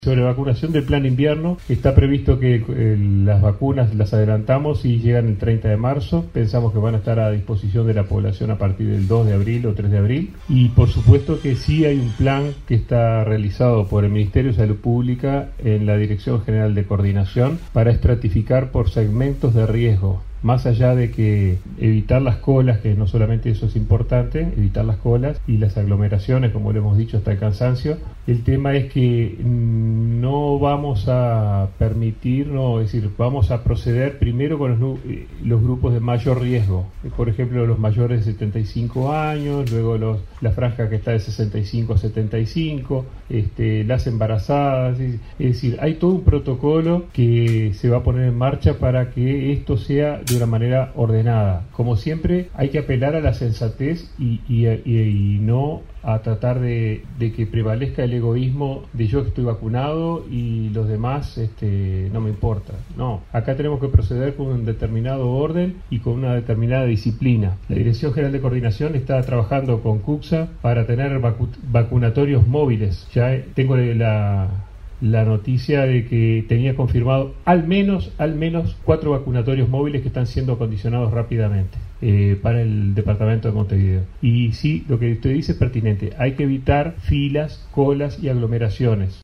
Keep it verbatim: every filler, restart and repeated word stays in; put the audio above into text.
Sobre vacunación del plan invierno, está previsto que eh, las vacunas las adelantamos y llegan el treinta de marzo. Pensamos que van a estar a disposición de la población a partir del dos de abril o tres de abril. Y por supuesto que sí hay un plan que está realizado por el Ministerio de Salud Pública en la Dirección General de Coordinación para estratificar por segmentos de riesgo. Más allá de que evitar las colas, que no solamente eso es importante, evitar las colas y las aglomeraciones, como lo hemos dicho hasta el cansancio, el tema es que no vamos a permitir, no, es decir, vamos a proceder primero con los, los grupos de mayor riesgo, por ejemplo los mayores de setenta y cinco años, luego los, la franja que está de sesenta y cinco a setenta y cinco, este, las embarazadas, es decir, hay todo un protocolo que se va a poner en marcha para que esto sea de una manera ordenada. Como siempre, hay que apelar a la sensatez y, y, y, y no a tratar de, de que prevalezca el egoísmo de yo que estoy vacunado y los demás este, no me importa. No, acá tenemos que proceder con un determinado orden y con una determinada disciplina. La Dirección General de Coordinación está trabajando con CUCSA para tener vacu- vacunatorios móviles. Ya tengo la... la noticia de que tenía confirmado al menos, al menos cuatro vacunatorios móviles que están siendo acondicionados rápidamente eh, para el departamento de Montevideo. Y sí, lo que usted dice es pertinente, hay que evitar filas, colas y aglomeraciones.